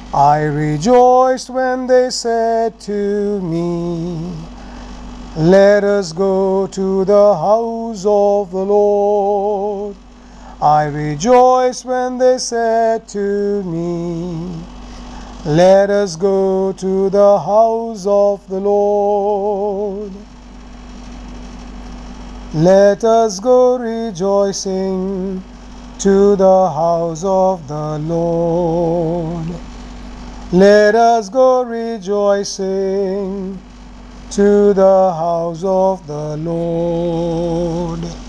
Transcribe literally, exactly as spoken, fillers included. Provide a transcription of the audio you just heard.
I rejoiced when they said to me, let us go to the house of the Lord. I rejoiced when they said to me, let us go to the house of the Lord. Let us go rejoicing to the house of the Lord. Let us go rejoicing to the house of the Lord.